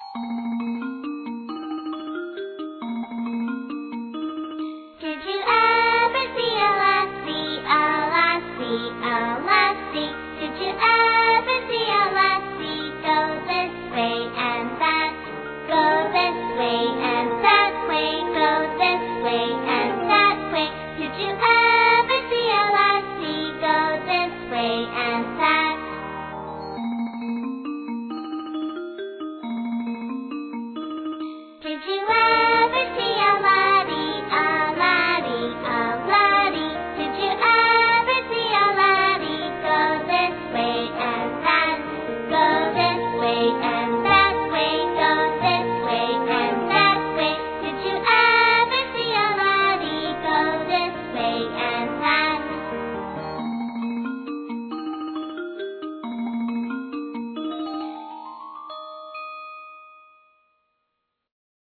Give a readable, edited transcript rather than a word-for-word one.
Did you ever see a lassie, a lassie, a lassie? Did you ever see a lassie go this way and that? Go this way and that way, go this way and that way. Did you ever see a lassie go this way and that? Did you